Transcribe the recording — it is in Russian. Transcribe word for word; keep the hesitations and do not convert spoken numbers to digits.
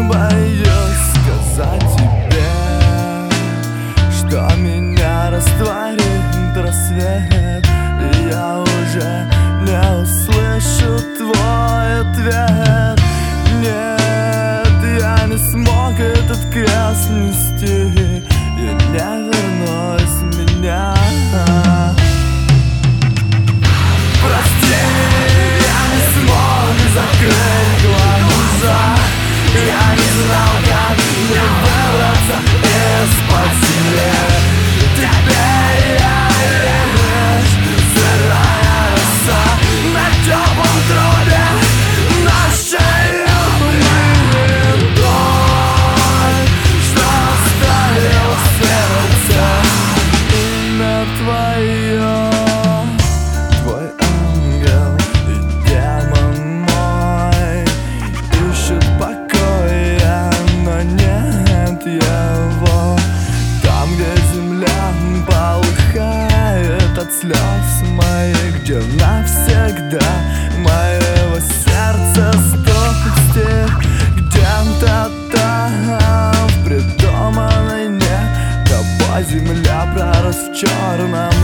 Боюсь сказать тебе, что меня растворит рассвет, и я уже не услышу твой ответ. Нет, я не смог этот крест нести, я не вернусь в меня. Прости, я не смог закрыть глаза, я не знал, как мне выбраться из-под земли. Теперь я лишь сырая роса на теплом трубе нашей любви. Той, что оставил в сердце имя твое. Твой ангел и демон мой ищут покоя, но нет его. Там, где земля полыхает от слез моих, где навсегда моего сердца стук стих. Где-то там, в придуманной не тобой земля пророс в черном